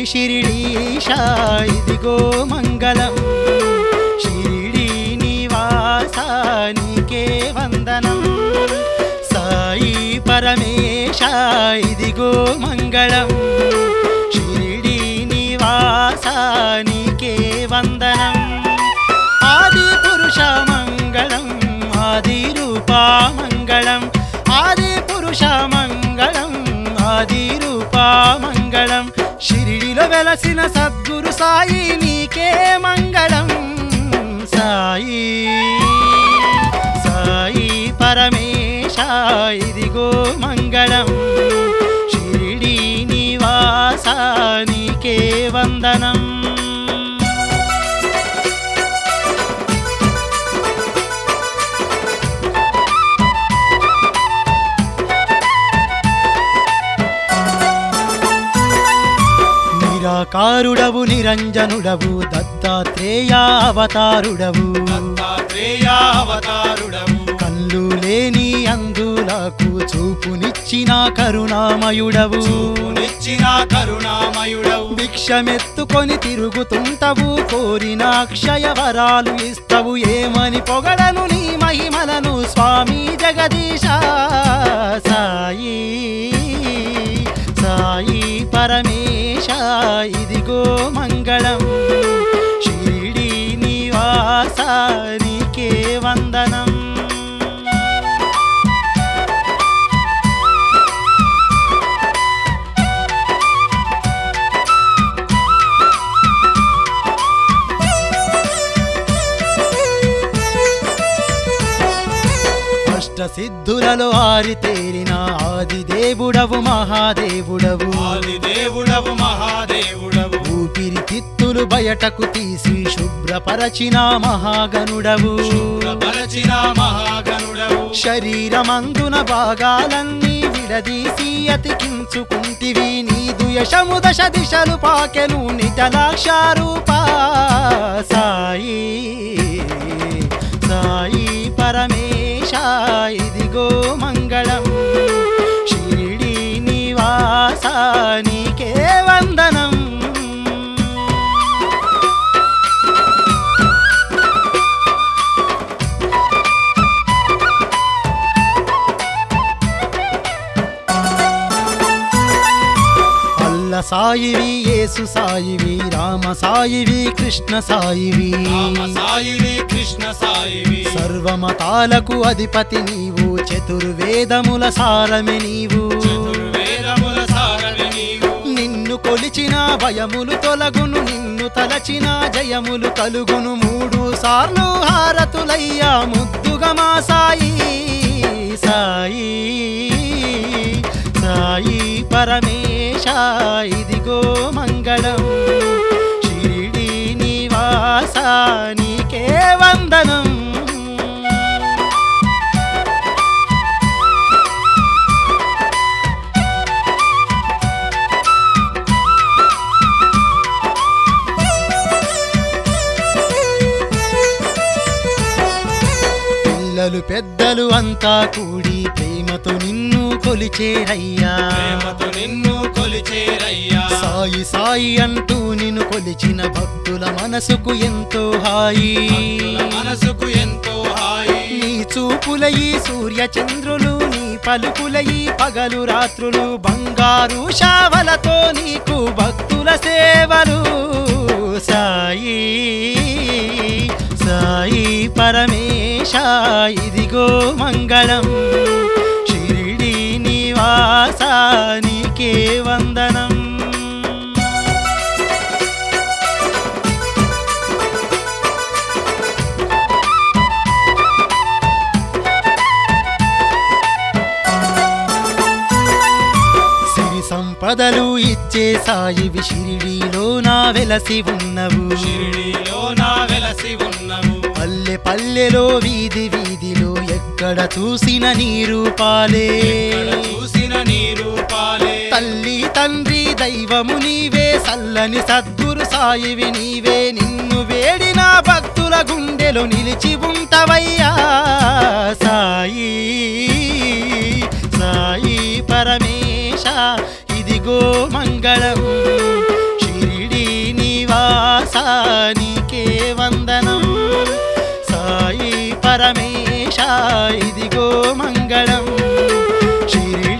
షిరిడీశా ఇదిగో మంగళం షిరిడీ నివాస నీకే వందనం సాయి పరమేశ ఇదిగో మంగళం షిరిడీ నివాస నీకే వందనం ఆది పురుష మంగళం ఆది రూపా మంగళం ఆది పురుష మంగళం ఆది రూపా మంగళం షిరిడిలో వెలసిన సద్గురు సాయి నీకే మంగళం సాయి సాయి పరమేశ ఇదిగో మంగళం షిరిడి నివాస నీకే వందనం నిరాకారుడవు నిరంజనుడవు దత్తాత్రేయావతారుడవు కళ్ళు లేని అందులకు చూపునిచ్చిన కరుణామయుడవు భిక్షమెత్తుకొని తిరుగుతుంటవు కోరిన అక్షయ వరాలు ఇస్తవు ఏమని పొగడను నీ మహిమలను స్వామి జగదీశ సాయి సాయి పరమేశ ఇదిగో మంగళం షిరిడి నివాస నీకే వందనం సిద్ధులలో ఆరితేరిన ఆదిదేవుడవు మహాదేవుడవు ఊపిరితిత్తులు బయటకు తీసి శుభ్రపరచిన మహాగణుడవు శరీరమందున భాగాలన్నీ విడదీసి అతికించుకుంటివి నీదు యశము దశ దిశలు పాకెను నిజలాక్షారూపా సాయి సాయి పరమేశ ఇదిగో మంగళం షిరిడి నివాస నీకే వందనం అల్ల సాయివి యేసు సాయివి రామ సాయివి కృష్ణ సాయివి సర్వమతాలకు అధిపతి నీవు చతుర్వేదముల సారమే నీవు నిన్ను కొలిచిన భయములు తొలగును నిన్ను తలచిన జయములు కలుగును 3 సార్లు హారతులయ్యా ముద్దుగా మా సాయి సాయి సాయి పరమేశ ఇదిగో మంగళం షిరిడి నివాస నీకే వందనం పిల్లలు పెద్దలు అంతా కూడి ప్రేమతో నిన్ను కొలిచేరయ్యా సాయి సాయి అంటూ నిన్ను కొలిచిన భక్తుల మనసుకు ఎంతో హాయి నీ చూపుల ఈ సూర్య చంద్రులు నీ పలుకుల ఈ పగలు రాత్రులు బంగారు శావలతో నీకు భక్తుల సేవలు సాయి సాయి పరమేశ ఇదిగో మంగళం షిరిడి నివాస నీకే వందనం సిరి సంపదలు ఇచ్చే సాయివి షిరిడిలో నా వెలసి ఉన్నవు పల్లె పల్లెలో వీధి వీధిలో ఎక్కడ చూసిన నీ రూపాలే తల్లి తండ్రి దైవము నీవే సల్లని సద్గురు సాయివి నీవే నిన్ను వేడిన భక్తుల గుండెలో నిలిచి ఉంటవయ్యా సాయి సాయి పరమేశ ఇదిగో మంగళం షిరిడి